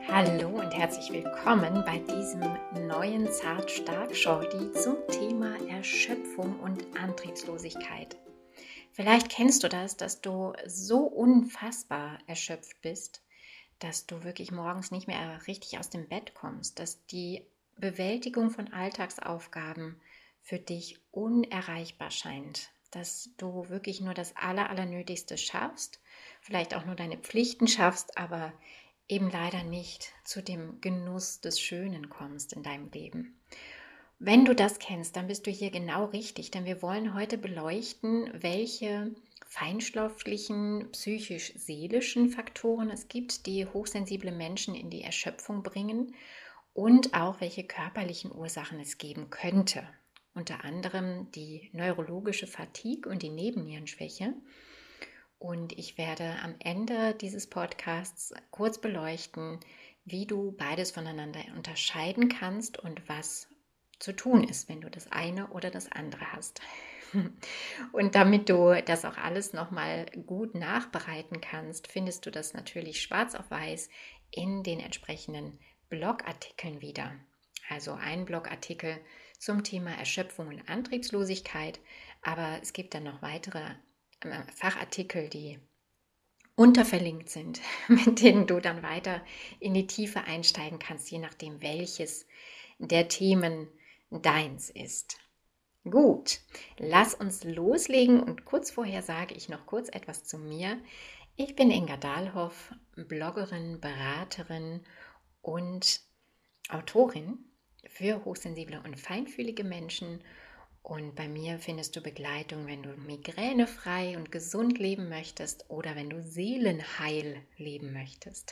Hallo und herzlich willkommen bei diesem neuen Zart-Stark-Shorty zum Thema Erschöpfung und Antriebslosigkeit. Vielleicht kennst du das, dass du so unfassbar erschöpft bist, dass du wirklich morgens nicht mehr richtig aus dem Bett kommst, dass die Bewältigung von Alltagsaufgaben für dich unerreichbar scheint, dass du wirklich nur das Allernötigste schaffst, vielleicht auch nur deine Pflichten schaffst, aber eben leider nicht zu dem Genuss des Schönen kommst in deinem Leben. Wenn du das kennst, dann bist du hier genau richtig, denn wir wollen heute beleuchten, welche feinstofflichen, psychisch-seelischen Faktoren es gibt, die hochsensible Menschen in die Erschöpfung bringen und auch welche körperlichen Ursachen es geben könnte. Unter anderem die neurologische Fatigue und die Nebennierenschwäche. Und ich werde am Ende dieses Podcasts kurz beleuchten, wie du beides voneinander unterscheiden kannst und was zu tun ist, wenn du das eine oder das andere hast. Und damit du das auch alles nochmal gut nachbereiten kannst, findest du das natürlich schwarz auf weiß in den entsprechenden Blogartikeln wieder. Also ein Blogartikel zum Thema Erschöpfung und Antriebslosigkeit, aber es gibt dann noch weitere Fachartikel, die unterverlinkt sind, mit denen du dann weiter in die Tiefe einsteigen kannst, je nachdem, welches der Themen deins ist. Gut, lass uns loslegen und kurz vorher sage ich noch kurz etwas zu mir. Ich bin Inga Dahlhoff, Bloggerin, Beraterin und Autorin für hochsensible und feinfühlige Menschen. Und bei mir findest du Begleitung, wenn du migränefrei und gesund leben möchtest oder wenn du seelenheil leben möchtest.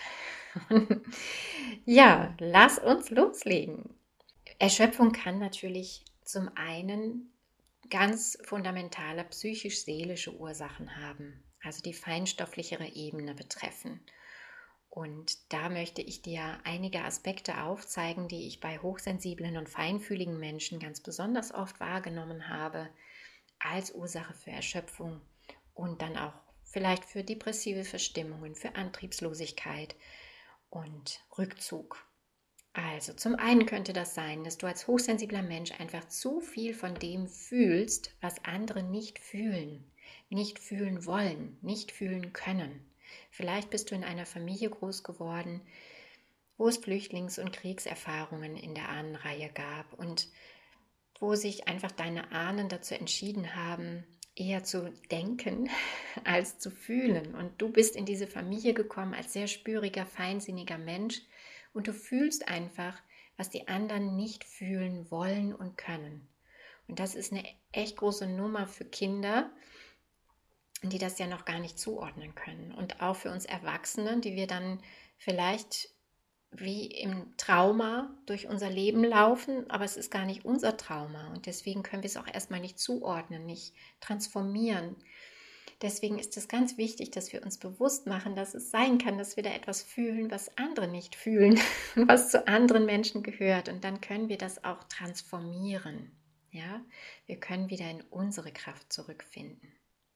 Ja, lass uns loslegen. Erschöpfung kann natürlich zum einen ganz fundamentale psychisch-seelische Ursachen haben, also die feinstofflichere Ebene betreffen. Und da möchte ich dir einige Aspekte aufzeigen, die ich bei hochsensiblen und feinfühligen Menschen ganz besonders oft wahrgenommen habe, als Ursache für Erschöpfung und dann auch vielleicht für depressive Verstimmungen, für Antriebslosigkeit und Rückzug. Also zum einen könnte das sein, dass du als hochsensibler Mensch einfach zu viel von dem fühlst, was andere nicht fühlen, nicht fühlen wollen, nicht fühlen können. Vielleicht bist du in einer Familie groß geworden, wo es Flüchtlings- und Kriegserfahrungen in der Ahnenreihe gab und wo sich einfach deine Ahnen dazu entschieden haben, eher zu denken als zu fühlen. Und du bist in diese Familie gekommen als sehr spüriger, feinsinniger Mensch und du fühlst einfach, was die anderen nicht fühlen wollen und können. Und das ist eine echt große Nummer für Kinder, die das ja noch gar nicht zuordnen können. Und auch für uns Erwachsene, die wir dann vielleicht wie im Trauma durch unser Leben laufen, aber es ist gar nicht unser Trauma. Und deswegen können wir es auch erstmal nicht zuordnen, nicht transformieren. Deswegen ist es ganz wichtig, dass wir uns bewusst machen, dass es sein kann, dass wir da etwas fühlen, was andere nicht fühlen, was zu anderen Menschen gehört. Und dann können wir das auch transformieren. Ja? Wir können wieder in unsere Kraft zurückfinden.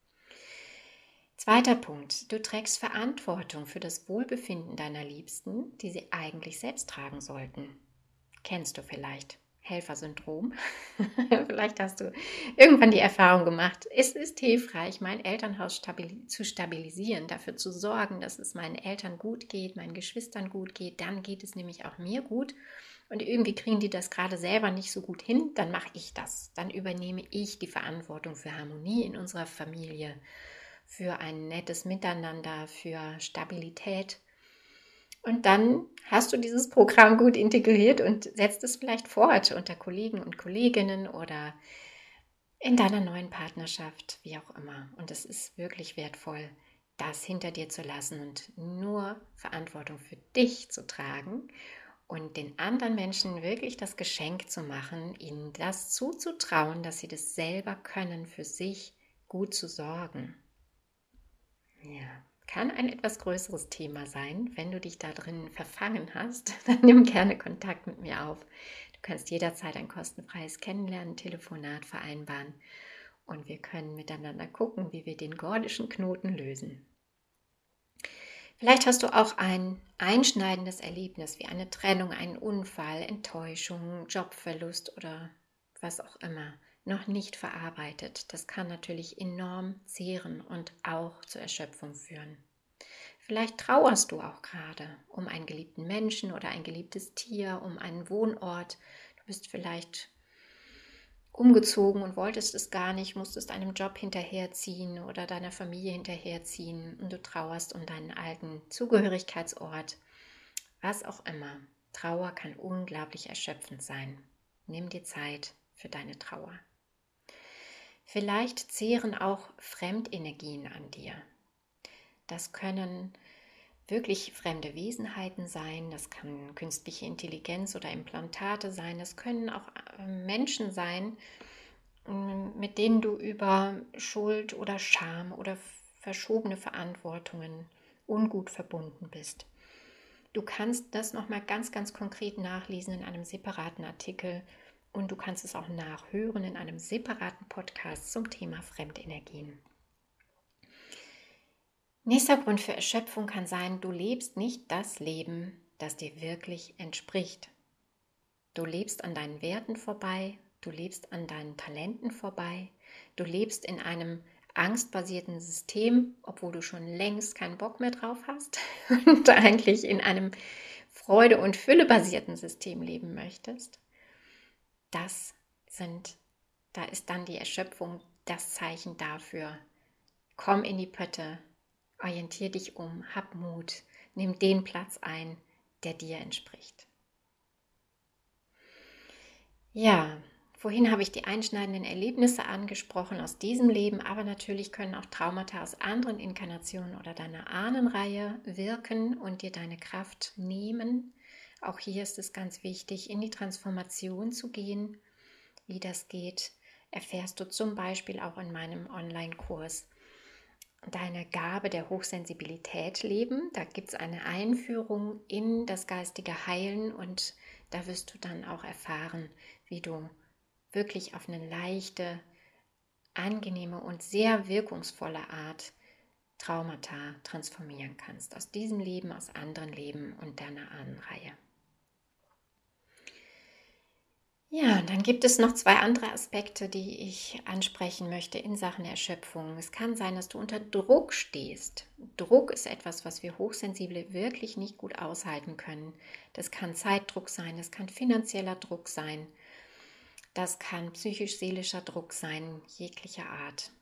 Zweiter Punkt, du trägst Verantwortung für das Wohlbefinden deiner Liebsten, die sie eigentlich selbst tragen sollten. Kennst du vielleicht Helfersyndrom? Vielleicht hast du irgendwann die Erfahrung gemacht, es ist hilfreich, mein Elternhaus zu stabilisieren, dafür zu sorgen, dass es meinen Eltern gut geht, meinen Geschwistern gut geht, dann geht es nämlich auch mir gut. Und irgendwie kriegen die das gerade selber nicht so gut hin, dann mache ich das. Dann übernehme ich die Verantwortung für Harmonie in unserer Familie, für ein nettes Miteinander, für Stabilität. Und dann hast du dieses Programm gut integriert und setzt es vielleicht fort unter Kollegen und Kolleginnen oder in deiner neuen Partnerschaft, wie auch immer. Und es ist wirklich wertvoll, das hinter dir zu lassen und nur Verantwortung für dich zu tragen und den anderen Menschen wirklich das Geschenk zu machen, ihnen das zuzutrauen, dass sie das selber können, für sich gut zu sorgen. Ja, kann ein etwas größeres Thema sein. Wenn du dich da drin verfangen hast, dann nimm gerne Kontakt mit mir auf. Du kannst jederzeit ein kostenfreies Kennenlernen, Telefonat vereinbaren und wir können miteinander gucken, wie wir den gordischen Knoten lösen. Vielleicht hast du auch ein einschneidendes Erlebnis wie eine Trennung, einen Unfall, Enttäuschung, Jobverlust oder was auch immer noch nicht verarbeitet. Das kann natürlich enorm zehren und auch zur Erschöpfung führen. Vielleicht trauerst du auch gerade um einen geliebten Menschen oder ein geliebtes Tier, um einen Wohnort. Du bist vielleicht umgezogen und wolltest es gar nicht, musstest einem Job hinterherziehen oder deiner Familie hinterherziehen und du trauerst um deinen alten Zugehörigkeitsort. Was auch immer. Trauer kann unglaublich erschöpfend sein. Nimm dir Zeit für deine Trauer. Vielleicht zehren auch Fremdenergien an dir. Das können wirklich fremde Wesenheiten sein, das kann künstliche Intelligenz oder Implantate sein, das können auch Menschen sein, mit denen du über Schuld oder Scham oder verschobene Verantwortungen ungut verbunden bist. Du kannst das nochmal ganz, ganz konkret nachlesen in einem separaten Artikel und du kannst es auch nachhören in einem separaten Podcast zum Thema Fremdenergien. Nächster Grund für Erschöpfung kann sein, du lebst nicht das Leben, das dir wirklich entspricht. Du lebst an deinen Werten vorbei, du lebst an deinen Talenten vorbei, du lebst in einem angstbasierten System, obwohl du schon längst keinen Bock mehr drauf hast und eigentlich in einem Freude- und Fülle-basierten System leben möchtest. Da ist dann die Erschöpfung das Zeichen dafür. Komm in die Pötte, orientier dich um, hab Mut, nimm den Platz ein, der dir entspricht. Ja, vorhin habe ich die einschneidenden Erlebnisse angesprochen aus diesem Leben, aber natürlich können auch Traumata aus anderen Inkarnationen oder deiner Ahnenreihe wirken und dir deine Kraft nehmen. Auch hier ist es ganz wichtig, in die Transformation zu gehen. Wie das geht, erfährst du zum Beispiel auch in meinem Online-Kurs Deine Gabe der Hochsensibilität leben. Da gibt es eine Einführung in das geistige Heilen und da wirst du dann auch erfahren, wie du wirklich auf eine leichte, angenehme und sehr wirkungsvolle Art Traumata transformieren kannst. Aus diesem Leben, aus anderen Leben und deiner Ahnenreihe. Ja, dann gibt es noch zwei andere Aspekte, die ich ansprechen möchte in Sachen Erschöpfung. Es kann sein, dass du unter Druck stehst. Druck ist etwas, was wir Hochsensible wirklich nicht gut aushalten können. Das kann Zeitdruck sein, das kann finanzieller Druck sein, das kann psychisch-seelischer Druck sein, jeglicher Art.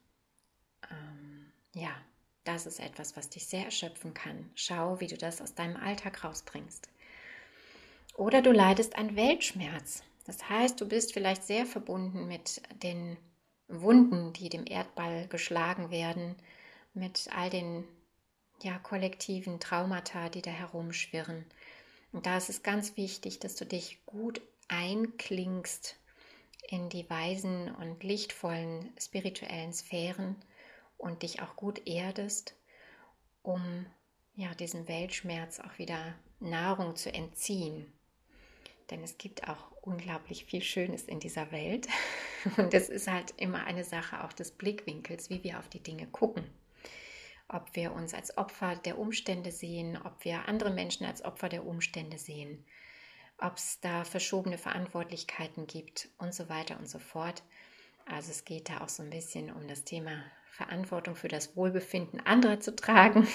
Ja, das ist etwas, was dich sehr erschöpfen kann. Schau, wie du das aus deinem Alltag rausbringst. Oder du leidest an Weltschmerz. Das heißt, du bist vielleicht sehr verbunden mit den Wunden, die dem Erdball geschlagen werden, mit all den kollektiven Traumata, die da herumschwirren. Und da ist es ganz wichtig, dass du dich gut einklingst in die weisen und lichtvollen spirituellen Sphären und dich auch gut erdest, um diesem Weltschmerz auch wieder Nahrung zu entziehen. Denn es gibt auch unglaublich viel Schönes in dieser Welt. Und es ist halt immer eine Sache auch des Blickwinkels, wie wir auf die Dinge gucken. Ob wir uns als Opfer der Umstände sehen, ob wir andere Menschen als Opfer der Umstände sehen, ob es da verschobene Verantwortlichkeiten gibt und so weiter und so fort. Also es geht da auch so ein bisschen um das Thema Verantwortung für das Wohlbefinden anderer zu tragen.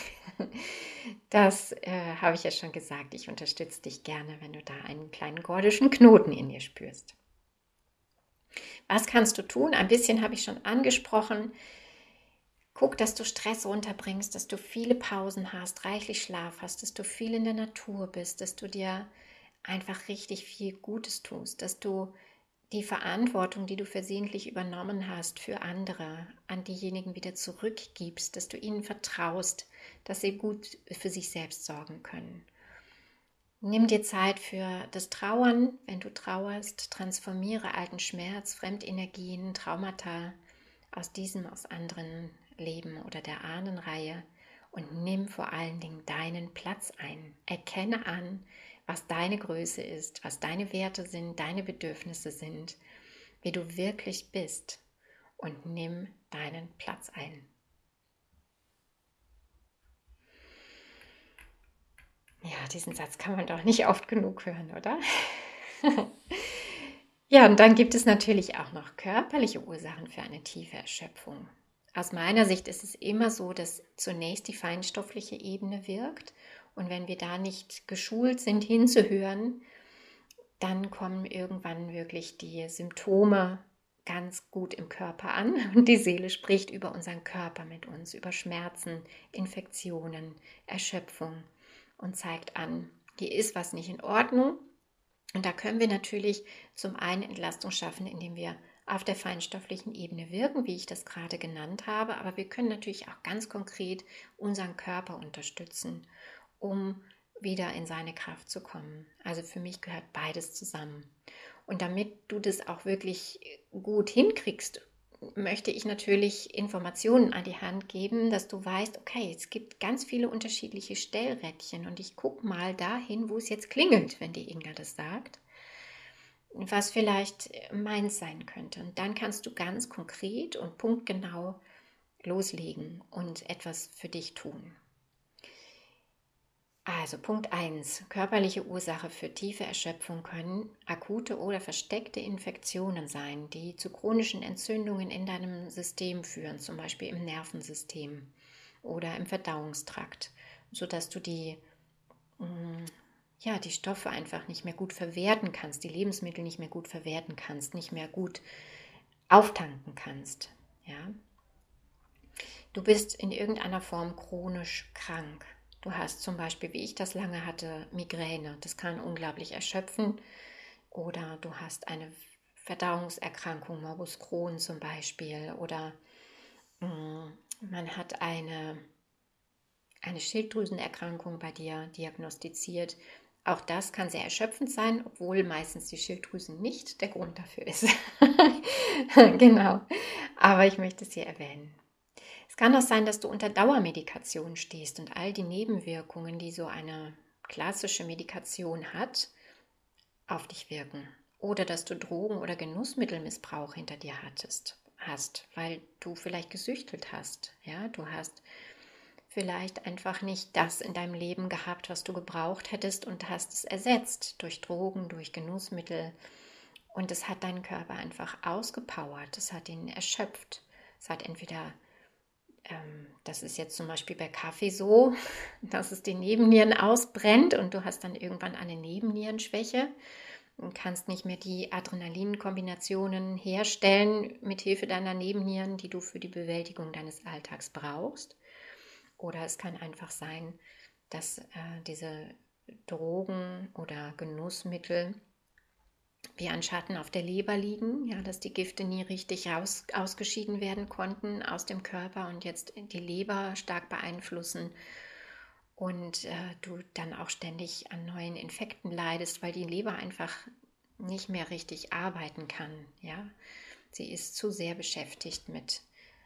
Das habe ich ja schon gesagt. Ich unterstütze dich gerne, wenn du da einen kleinen gordischen Knoten in dir spürst. Was kannst du tun? Ein bisschen habe ich schon angesprochen. Guck, dass du Stress runterbringst, dass du viele Pausen hast, reichlich Schlaf hast, dass du viel in der Natur bist, dass du dir einfach richtig viel Gutes tust, dass du die Verantwortung, die du versehentlich übernommen hast für andere, an diejenigen wieder zurückgibst, dass du ihnen vertraust, dass sie gut für sich selbst sorgen können. Nimm dir Zeit für das Trauern, wenn du trauerst, transformiere alten Schmerz, Fremdenergien, Traumata aus anderen Leben oder der Ahnenreihe und nimm vor allen Dingen deinen Platz ein. Erkenne an, was deine Größe ist, was deine Werte sind, deine Bedürfnisse sind, wie du wirklich bist und nimm deinen Platz ein. diesen Satz kann man doch nicht oft genug hören, oder? Ja, und dann gibt es natürlich auch noch körperliche Ursachen für eine tiefe Erschöpfung. Aus meiner Sicht ist es immer so, dass zunächst die feinstoffliche Ebene wirkt. Und wenn wir da nicht geschult sind, hinzuhören, dann kommen irgendwann wirklich die Symptome ganz gut im Körper an. Und die Seele spricht über unseren Körper mit uns, über Schmerzen, Infektionen, Erschöpfung und zeigt an, hier ist was nicht in Ordnung. Und da können wir natürlich zum einen Entlastung schaffen, indem wir auf der feinstofflichen Ebene wirken, wie ich das gerade genannt habe, aber wir können natürlich auch ganz konkret unseren Körper unterstützen, um wieder in seine Kraft zu kommen. Also für mich gehört beides zusammen. Und damit du das auch wirklich gut hinkriegst, möchte ich natürlich Informationen an die Hand geben, dass du weißt, okay, es gibt ganz viele unterschiedliche Stellrädchen und ich gucke mal dahin, wo es jetzt klingelt, wenn die Inga das sagt, was vielleicht meins sein könnte. Und dann kannst du ganz konkret und punktgenau loslegen und etwas für dich tun. Also Punkt 1. Körperliche Ursache für tiefe Erschöpfung können akute oder versteckte Infektionen sein, die zu chronischen Entzündungen in deinem System führen, zum Beispiel im Nervensystem oder im Verdauungstrakt, sodass du die Stoffe einfach nicht mehr gut verwerten kannst, die Lebensmittel nicht mehr gut verwerten kannst, nicht mehr gut auftanken kannst. Ja? Du bist in irgendeiner Form chronisch krank. Du hast zum Beispiel, wie ich das lange hatte, Migräne. Das kann unglaublich erschöpfen. Oder du hast eine Verdauungserkrankung, Morbus Crohn zum Beispiel. Oder man hat eine Schilddrüsenerkrankung bei dir diagnostiziert. Auch das kann sehr erschöpfend sein, obwohl meistens die Schilddrüse nicht der Grund dafür ist. Genau, aber ich möchte es hier erwähnen. Es kann auch sein, dass du unter Dauermedikation stehst und all die Nebenwirkungen, die so eine klassische Medikation hat, auf dich wirken. Oder dass du Drogen- oder Genussmittelmissbrauch hinter dir hast, weil du vielleicht gesüchtelt hast. Ja, du hast vielleicht einfach nicht das in deinem Leben gehabt, was du gebraucht hättest und hast es ersetzt durch Drogen, durch Genussmittel. Und es hat deinen Körper einfach ausgepowert, es hat ihn erschöpft. Es hat entweder das ist jetzt zum Beispiel bei Kaffee so, dass es die Nebennieren ausbrennt und du hast dann irgendwann eine Nebennierenschwäche und kannst nicht mehr die Adrenalinkombinationen herstellen mit Hilfe deiner Nebennieren, die du für die Bewältigung deines Alltags brauchst. Oder es kann einfach sein, dass diese Drogen oder Genussmittel wie ein Schatten auf der Leber liegen, ja, dass die Gifte nie richtig ausgeschieden werden konnten aus dem Körper und jetzt die Leber stark beeinflussen und du dann auch ständig an neuen Infekten leidest, weil die Leber einfach nicht mehr richtig arbeiten kann. Ja? Sie ist zu sehr beschäftigt mit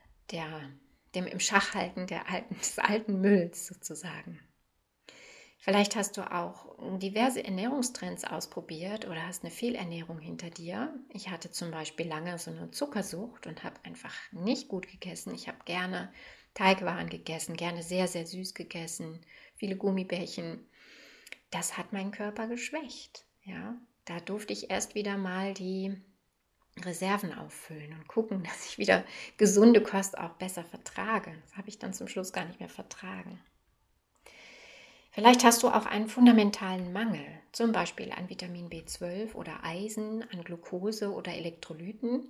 dem im Schach halten des alten Mülls sozusagen. Vielleicht hast du auch diverse Ernährungstrends ausprobiert oder hast eine Fehlernährung hinter dir. Ich hatte zum Beispiel lange so eine Zuckersucht und habe einfach nicht gut gegessen. Ich habe gerne Teigwaren gegessen, gerne sehr, sehr süß gegessen, viele Gummibärchen. Das hat meinen Körper geschwächt. Ja? Da durfte ich erst wieder mal die Reserven auffüllen und gucken, dass ich wieder gesunde Kost auch besser vertrage. Das habe ich dann zum Schluss gar nicht mehr vertragen. Vielleicht hast du auch einen fundamentalen Mangel, zum Beispiel an Vitamin B12 oder Eisen, an Glucose oder Elektrolyten.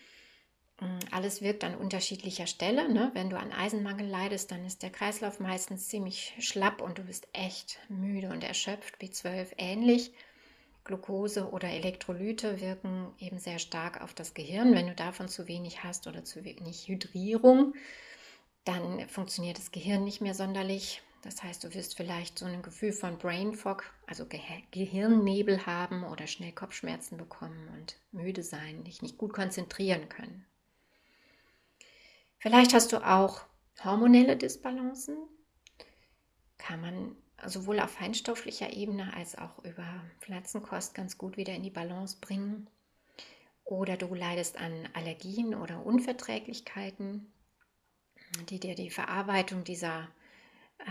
Alles wirkt an unterschiedlicher Stelle. Ne? Wenn du an Eisenmangel leidest, dann ist der Kreislauf meistens ziemlich schlapp und du bist echt müde und erschöpft. B12 ähnlich. Glucose oder Elektrolyte wirken eben sehr stark auf das Gehirn. Wenn du davon zu wenig hast oder zu wenig Hydrierung, dann funktioniert das Gehirn nicht mehr sonderlich. Das heißt, du wirst vielleicht so ein Gefühl von Brain Fog, also Gehirnnebel haben oder schnell Kopfschmerzen bekommen und müde sein, dich nicht gut konzentrieren können. Vielleicht hast du auch hormonelle Disbalancen. Kann man sowohl auf feinstofflicher Ebene als auch über Pflanzenkost ganz gut wieder in die Balance bringen. Oder du leidest an Allergien oder Unverträglichkeiten, die dir die Verarbeitung dieser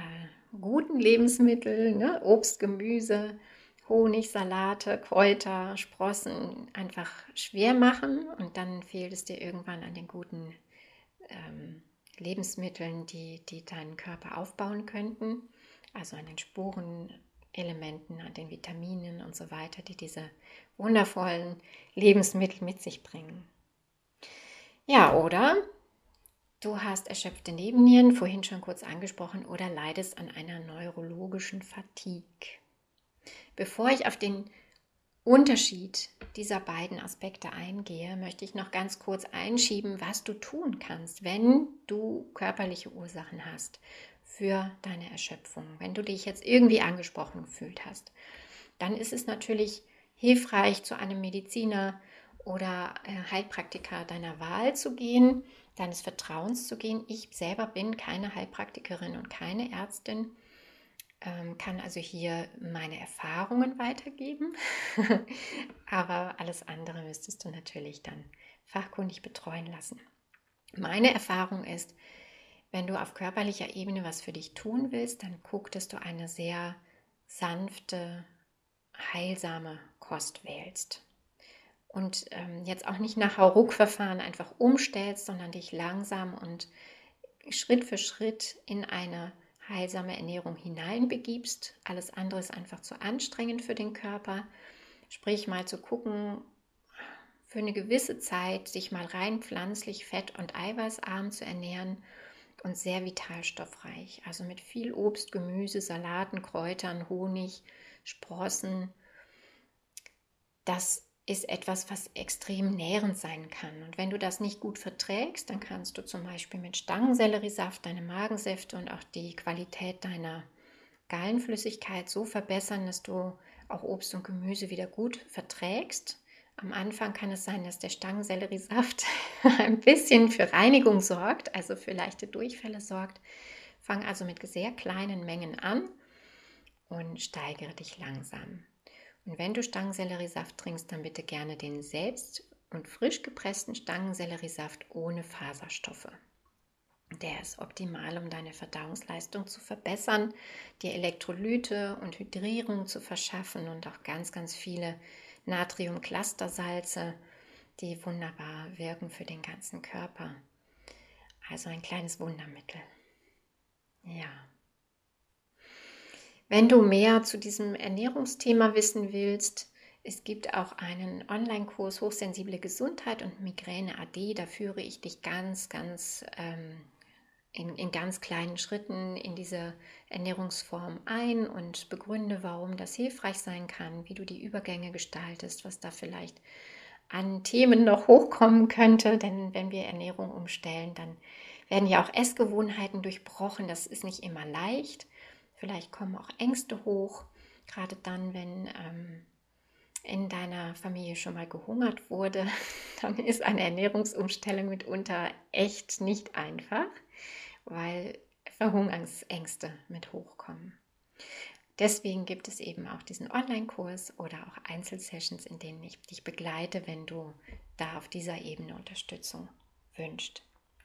guten Lebensmittel, ne? Obst, Gemüse, Honig, Salate, Kräuter, Sprossen einfach schwer machen und dann fehlt es dir irgendwann an den guten Lebensmitteln, die deinen Körper aufbauen könnten, also an den Spurenelementen, an den Vitaminen und so weiter, die diese wundervollen Lebensmittel mit sich bringen. Ja, oder du hast erschöpfte Nebennieren, vorhin schon kurz angesprochen, oder leidest an einer neurologischen Fatigue. Bevor ich auf den Unterschied dieser beiden Aspekte eingehe, möchte ich noch ganz kurz einschieben, was du tun kannst, wenn du körperliche Ursachen hast für deine Erschöpfung. Wenn du dich jetzt irgendwie angesprochen gefühlt hast, dann ist es natürlich hilfreich, zu einem Mediziner oder Heilpraktiker deiner Wahl zu gehen, deines Vertrauens zu gehen. Ich selber bin keine Heilpraktikerin und keine Ärztin, kann also hier meine Erfahrungen weitergeben, aber alles andere müsstest du natürlich dann fachkundig betreuen lassen. Meine Erfahrung ist, wenn du auf körperlicher Ebene was für dich tun willst, dann guck, dass du eine sehr sanfte, heilsame Kost wählst. Und jetzt auch nicht nach Hauruck-Verfahren einfach umstellst, sondern dich langsam und Schritt für Schritt in eine heilsame Ernährung hineinbegibst. Alles andere ist einfach zu anstrengend für den Körper. Sprich mal zu gucken, für eine gewisse Zeit sich mal rein pflanzlich, fett- und eiweißarm zu ernähren und sehr vitalstoffreich. Also mit viel Obst, Gemüse, Salaten, Kräutern, Honig, Sprossen. Das ist etwas, was extrem nährend sein kann. Und wenn du das nicht gut verträgst, dann kannst du zum Beispiel mit Stangenselleriesaft deine Magensäfte und auch die Qualität deiner Gallenflüssigkeit so verbessern, dass du auch Obst und Gemüse wieder gut verträgst. Am Anfang kann es sein, dass der Stangenselleriesaft ein bisschen für Reinigung sorgt, also für leichte Durchfälle sorgt. Fang also mit sehr kleinen Mengen an und steigere dich langsam. Und wenn du Stangenselleriesaft trinkst, dann bitte gerne den selbst und frisch gepressten Stangenselleriesaft ohne Faserstoffe. Der ist optimal, um deine Verdauungsleistung zu verbessern, dir Elektrolyte und Hydrierung zu verschaffen und auch ganz, ganz viele Natriumclustersalze, die wunderbar wirken für den ganzen Körper. Also ein kleines Wundermittel. Ja. Wenn du mehr zu diesem Ernährungsthema wissen willst, es gibt auch einen Online-Kurs Hochsensible Gesundheit und Migräne AD. Da führe ich dich ganz in ganz kleinen Schritten in diese Ernährungsform ein und begründe, warum das hilfreich sein kann, wie du die Übergänge gestaltest, was da vielleicht an Themen noch hochkommen könnte. Denn wenn wir Ernährung umstellen, dann werden ja auch Essgewohnheiten durchbrochen. Das ist nicht immer leicht. Vielleicht kommen auch Ängste hoch, gerade dann, wenn in deiner Familie schon mal gehungert wurde, dann ist eine Ernährungsumstellung mitunter echt nicht einfach, weil Verhungernsängste mit hochkommen. Deswegen gibt es eben auch diesen Online-Kurs oder auch Einzelsessions, in denen ich dich begleite, wenn du da auf dieser Ebene Unterstützung wünschst.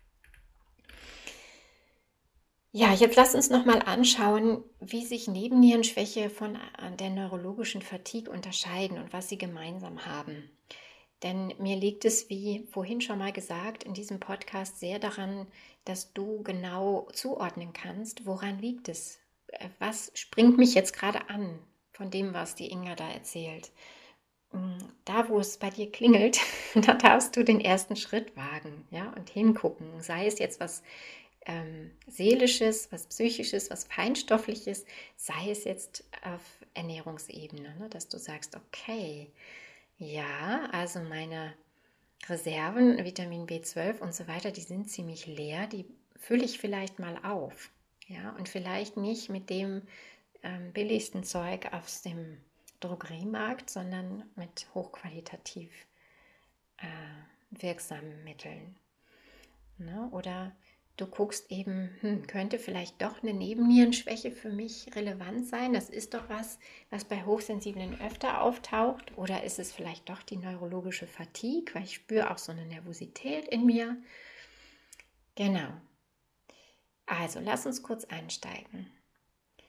Ja, jetzt lass uns nochmal anschauen, wie sich Nebennierenschwäche von der neurologischen Fatigue unterscheiden und was sie gemeinsam haben. Denn mir liegt es, wie vorhin schon mal gesagt, in diesem Podcast sehr daran, dass du genau zuordnen kannst, woran liegt es? Was springt mich jetzt gerade an von dem, was die Inga da erzählt? Da, wo es bei dir klingelt, da darfst du den ersten Schritt wagen, ja, und hingucken. Sei es jetzt was Seelisches, was Psychisches, was Feinstoffliches, sei es jetzt auf Ernährungsebene, ne, dass du sagst, okay, ja, also meine Reserven, Vitamin B12 und so weiter, die sind ziemlich leer, die fülle ich vielleicht mal auf. Ja, und vielleicht nicht mit dem billigsten Zeug aus dem Drogeriemarkt, sondern mit hochqualitativ wirksamen Mitteln. Ne? Oder du guckst eben, könnte vielleicht doch eine Nebennierenschwäche für mich relevant sein. Das ist doch was bei Hochsensiblen öfter auftaucht. Oder ist es vielleicht doch die neurologische Fatigue, weil ich spüre auch so eine Nervosität in mir. Genau. Also, lass uns kurz einsteigen.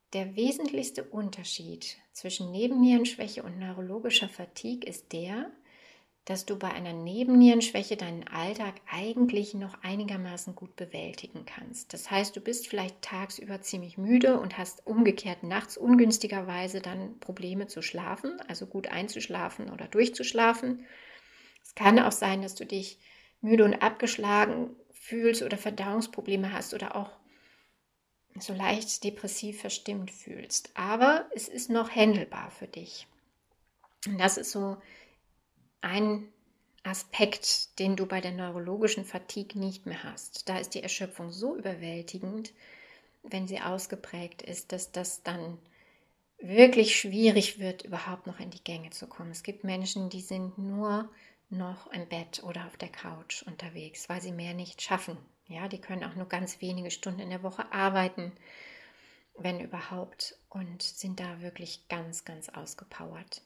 Der wesentlichste Unterschied zwischen Nebennierenschwäche und neurologischer Fatigue ist der, dass du bei einer Nebennierenschwäche deinen Alltag eigentlich noch einigermaßen gut bewältigen kannst. Das heißt, du bist vielleicht tagsüber ziemlich müde und hast umgekehrt nachts ungünstigerweise dann Probleme zu schlafen, also gut einzuschlafen oder durchzuschlafen. Es kann auch sein, dass du dich müde und abgeschlagen fühlst oder Verdauungsprobleme hast oder auch so leicht depressiv verstimmt fühlst. Aber es ist noch händelbar für dich. Und das ist so ein Aspekt, den du bei der neurologischen Fatigue nicht mehr hast. Da ist die Erschöpfung so überwältigend, wenn sie ausgeprägt ist, dass das dann wirklich schwierig wird, überhaupt noch in die Gänge zu kommen. Es gibt Menschen, die sind nur noch im Bett oder auf der Couch unterwegs, weil sie mehr nicht schaffen. Ja, die können auch nur ganz wenige Stunden in der Woche arbeiten, wenn überhaupt, und sind da wirklich ganz, ganz ausgepowert.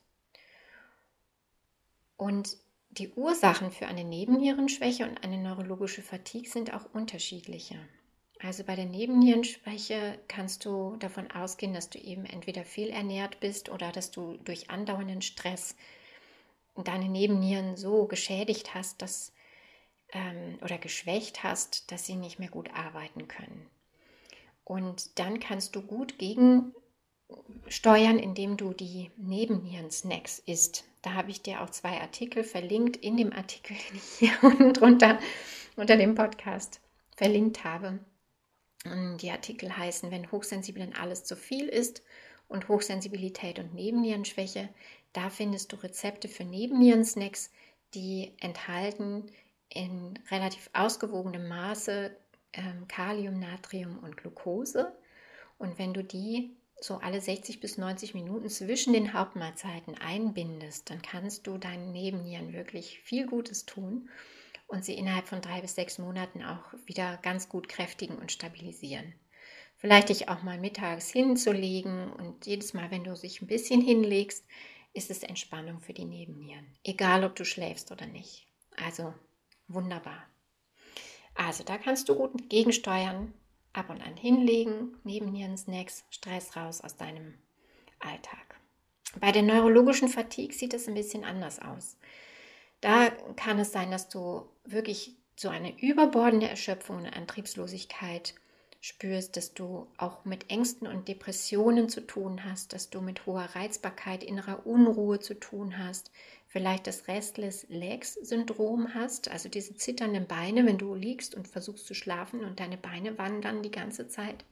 Und die Ursachen für eine Nebennierenschwäche und eine neurologische Fatigue sind auch unterschiedliche. Also bei der Nebennierenschwäche kannst du davon ausgehen, dass du eben entweder fehlernährt bist oder dass du durch andauernden Stress deine Nebennieren so geschädigt hast, oder geschwächt hast, dass sie nicht mehr gut arbeiten können. Und dann kannst du gut gegensteuern, indem du die Nebennieren-Snacks isst. Da habe ich dir auch 2 Artikel verlinkt in dem Artikel, den ich hier unten drunter unter dem Podcast verlinkt habe. Und die Artikel heißen, wenn Hochsensiblen alles zu viel ist und Hochsensibilität und Nebennierenschwäche. Da findest du Rezepte für Nebennieren-Snacks, die enthalten in relativ ausgewogenem Maße Kalium, Natrium und Glucose. Und wenn du die so alle 60 bis 90 Minuten zwischen den Hauptmahlzeiten einbindest, dann kannst du deinen Nebennieren wirklich viel Gutes tun und sie innerhalb von 3 bis 6 Monaten auch wieder ganz gut kräftigen und stabilisieren. Vielleicht dich auch mal mittags hinzulegen und jedes Mal, wenn du dich ein bisschen hinlegst, ist es Entspannung für die Nebennieren. Egal, ob du schläfst oder nicht. Also wunderbar. Also da kannst du gut gegensteuern, ab und an hinlegen, Nebennieren-Snacks, Stress raus aus deinem Alltag. Bei der neurologischen Fatigue sieht es ein bisschen anders aus. Da kann es sein, dass du wirklich so eine überbordende Erschöpfung und Antriebslosigkeit spürst, dass du auch mit Ängsten und Depressionen zu tun hast, dass du mit hoher Reizbarkeit, innerer Unruhe zu tun hast, vielleicht das Restless-Legs-Syndrom hast, also diese zitternden Beine, wenn du liegst und versuchst zu schlafen und deine Beine wandern die ganze Zeit.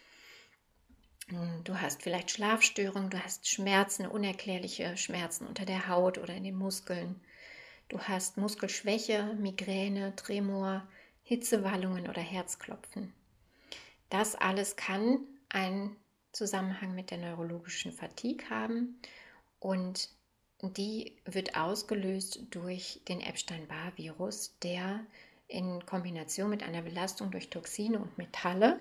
Du hast vielleicht Schlafstörungen, du hast Schmerzen, unerklärliche Schmerzen unter der Haut oder in den Muskeln. Du hast Muskelschwäche, Migräne, Tremor, Hitzewallungen oder Herzklopfen. Das alles kann einen Zusammenhang mit der neurologischen Fatigue haben und die wird ausgelöst durch den Epstein-Barr-Virus, der in Kombination mit einer Belastung durch Toxine und Metalle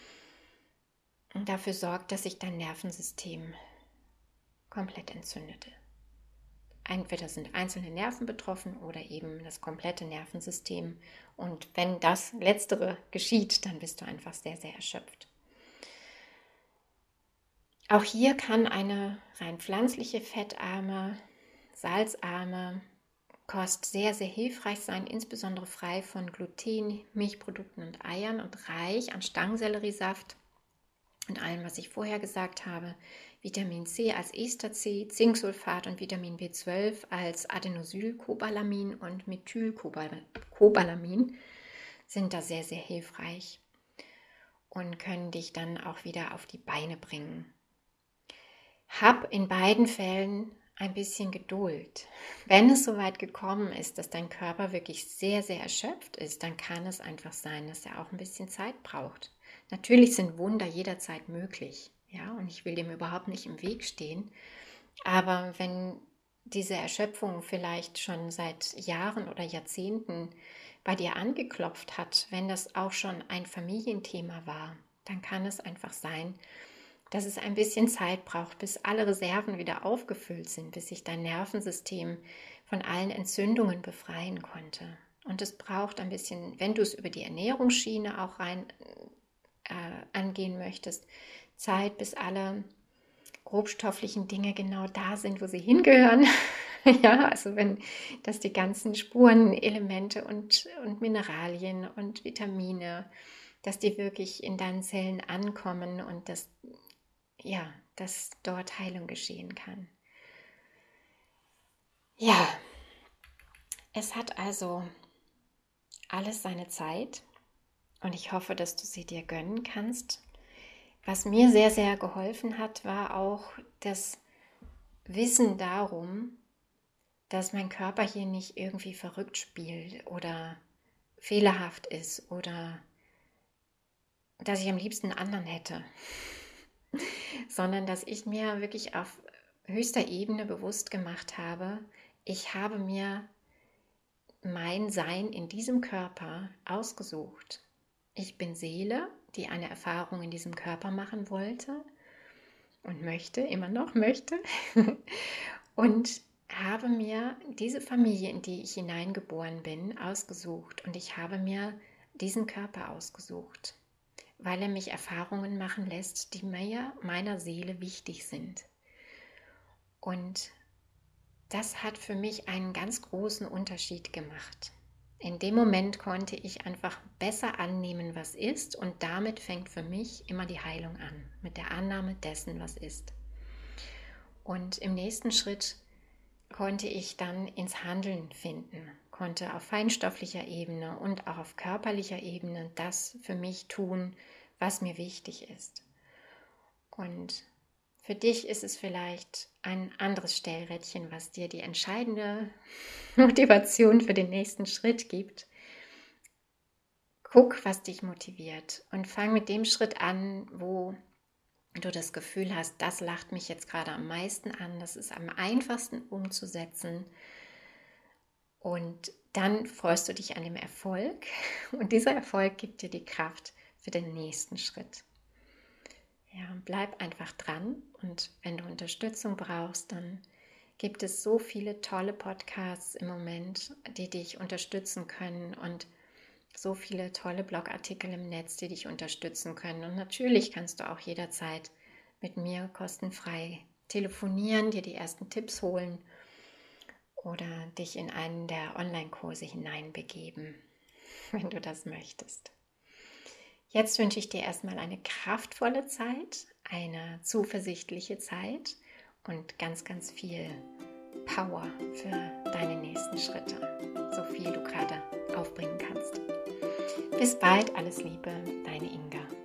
dafür sorgt, dass sich dein Nervensystem komplett entzündete. Entweder sind einzelne Nerven betroffen oder eben das komplette Nervensystem. Und wenn das Letztere geschieht, dann bist du einfach sehr, sehr erschöpft. Auch hier kann eine rein pflanzliche, fettarme, salzarme Kost sehr, sehr hilfreich sein, insbesondere frei von Gluten, Milchprodukten und Eiern und reich an Stangenselleriesaft und allem, was ich vorher gesagt habe. Vitamin C als Ester C, Zinksulfat und Vitamin B12 als Adenosylcobalamin und Methylcobalamin sind da sehr, sehr hilfreich und können dich dann auch wieder auf die Beine bringen. Hab in beiden Fällen ein bisschen Geduld. Wenn es soweit gekommen ist, dass dein Körper wirklich sehr, sehr erschöpft ist, dann kann es einfach sein, dass er auch ein bisschen Zeit braucht. Natürlich sind Wunder jederzeit möglich, ja, und ich will dem überhaupt nicht im Weg stehen. Aber wenn diese Erschöpfung vielleicht schon seit Jahren oder Jahrzehnten bei dir angeklopft hat, wenn das auch schon ein Familienthema war, dann kann es einfach sein, dass es ein bisschen Zeit braucht, bis alle Reserven wieder aufgefüllt sind, bis sich dein Nervensystem von allen Entzündungen befreien konnte. Und es braucht ein bisschen, wenn du es über die Ernährungsschiene auch angehen möchtest, Zeit, bis alle grobstofflichen Dinge genau da sind, wo sie hingehören. Ja, also dass die ganzen Spurenelemente und Mineralien und Vitamine, dass die wirklich in deinen Zellen ankommen und dass dort Heilung geschehen kann. Ja, es hat also alles seine Zeit und ich hoffe, dass du sie dir gönnen kannst. Was mir sehr, sehr geholfen hat, war auch das Wissen darum, dass mein Körper hier nicht irgendwie verrückt spielt oder fehlerhaft ist oder dass ich am liebsten einen anderen hätte, sondern dass ich mir wirklich auf höchster Ebene bewusst gemacht habe, ich habe mir mein Sein in diesem Körper ausgesucht. Ich bin Seele, die eine Erfahrung in diesem Körper machen wollte und möchte, immer noch möchte und habe mir diese Familie, in die ich hineingeboren bin, ausgesucht und ich habe mir diesen Körper ausgesucht, weil er mich Erfahrungen machen lässt, die meiner Seele wichtig sind. Und das hat für mich einen ganz großen Unterschied gemacht. In dem Moment konnte ich einfach besser annehmen, was ist, und damit fängt für mich immer die Heilung an, mit der Annahme dessen, was ist. Und im nächsten Schritt konnte ich dann ins Handeln finden, konnte auf feinstofflicher Ebene und auch auf körperlicher Ebene das für mich tun, was mir wichtig ist. Und für dich ist es vielleicht ein anderes Stellrädchen, was dir die entscheidende Motivation für den nächsten Schritt gibt. Guck, was dich motiviert und fang mit dem Schritt an, wo du das Gefühl hast, das lacht mich jetzt gerade am meisten an, das ist am einfachsten umzusetzen. Und dann freust du dich an dem Erfolg und dieser Erfolg gibt dir die Kraft für den nächsten Schritt. Ja, bleib einfach dran und wenn du Unterstützung brauchst, dann gibt es so viele tolle Podcasts im Moment, die dich unterstützen können und so viele tolle Blogartikel im Netz, die dich unterstützen können. Und natürlich kannst du auch jederzeit mit mir kostenfrei telefonieren, dir die ersten Tipps holen oder dich in einen der Online-Kurse hineinbegeben, wenn du das möchtest. Jetzt wünsche ich dir erstmal eine kraftvolle Zeit, eine zuversichtliche Zeit und ganz, ganz viel Power für deine nächsten Schritte, so viel du gerade aufbringen kannst. Bis bald, alles Liebe, deine Inga.